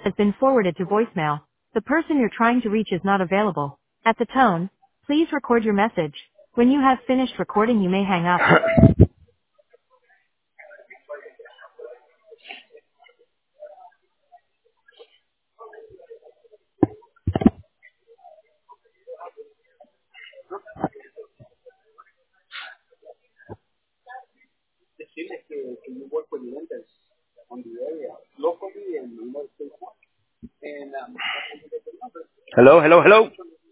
has been forwarded to voicemail. The person you're trying to reach is not available. At the tone, please record your message. When you have finished recording, you may hang up. Hello, hello, hello.